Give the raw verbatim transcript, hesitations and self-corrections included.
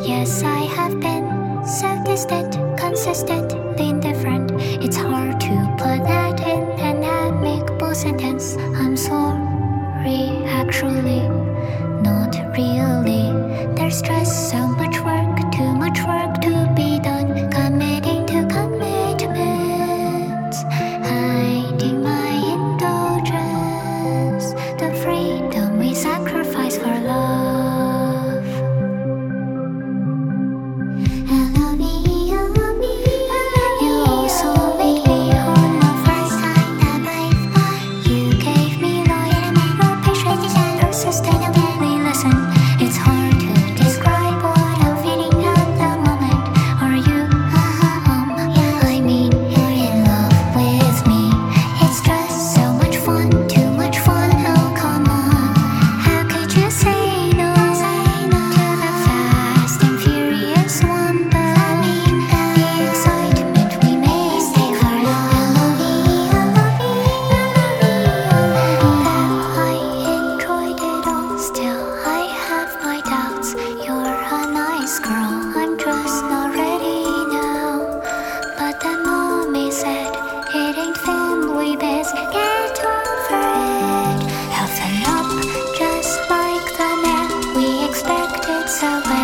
Yes, I have been so distant, consistently indifferent. It's hard to put that in an amicable sentence. I'm sorry, actually, not really. There's just so much work, too much work to be done. Committing to commitments, hiding my indulgence, the freedom we sacrifice for love. Girl, I'm just not ready now. But then mommy said it ain't family biz. Get over it. Healthen up just like the man we expected so well.